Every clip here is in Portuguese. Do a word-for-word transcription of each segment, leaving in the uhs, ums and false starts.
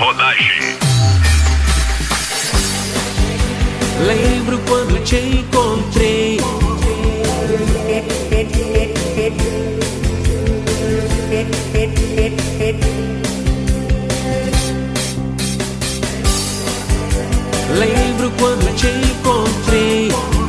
rodagem. Lembro quando te encontrei. Lembro quando te encontrei.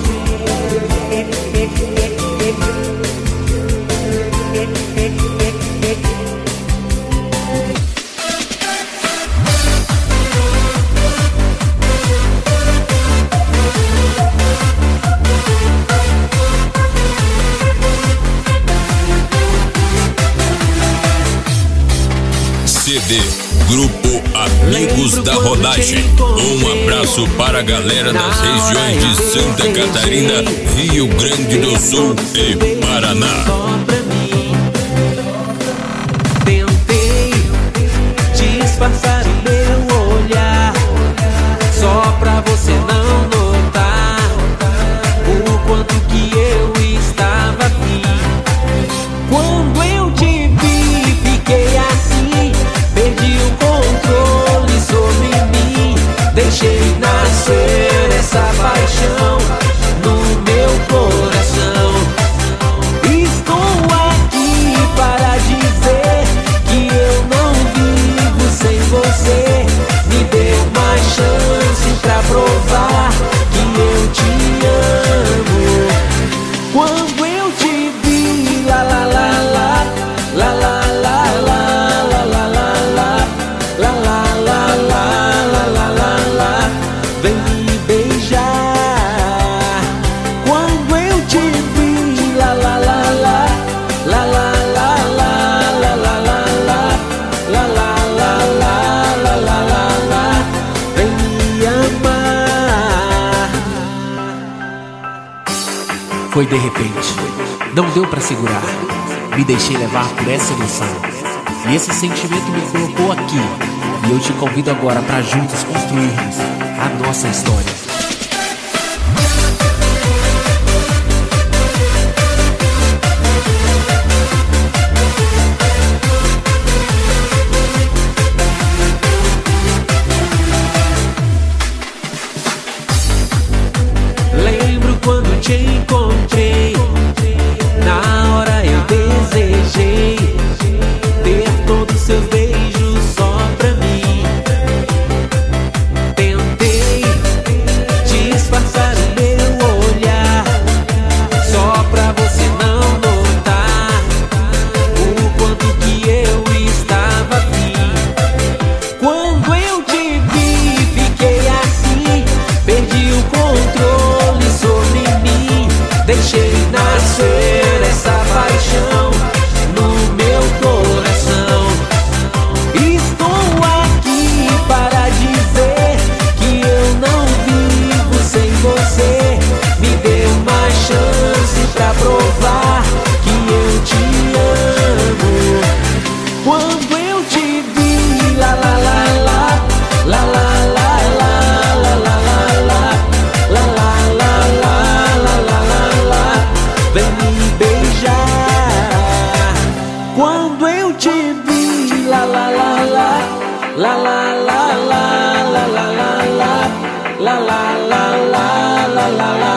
C D Grupo Amigos da Rodagem. Um abraço para a galera das regiões de Santa Catarina, Rio Grande do Sul e Paraná. Tentei disfarçar o meu olhar, só pra você não notar o quanto que eu estava afim. Quando eu te vi, fiquei assim, perdi o controle sobre mim. Deixei nascer essa paixão no meu coração. Estou aqui para dizer que eu não vivo sem você. Me dê uma chance pra provar que eu te amo. Quando eu te vi, lá lá lá lá, lá lá lá lá, lá lá lá lá, lá lá lá lá, lá lá lá, vem me beijar. Quando eu te vi, lá lá lá lá, lá lá lá lá, lá lá lá lá, lá lá lá lá, lá lá lá lá, vem me amar. Foi de repente, não deu pra segurar. Me deixei levar por essa emoção, e esse sentimento me colocou aqui. E eu te convido agora pra juntos construirmos a nossa história. Lembro quando te encontrei. Na hora eu desejei ter todos seus beijos só pra mim. Tentei disfarçar o meu olhar, só pra você não notar o quanto que eu estava afim. Quando eu te vi, fiquei assim, perdi o controle sobre mim. Deixei nascer essa paixão no meu coração. Estou aqui para dizer que eu não vivo sem você. Me dê uma chance pra provar que eu te amo. Quando eu te vi, lá lá lá lá, lá lá lá lá, lá lá lá lá, lá lá lá lá, lá lá lá lá, vem me beijar. Quando eu te vi, lá lá lá lá, lá lá lá lá, lá lá lá lá, lá lá lá lá, lá lá lá.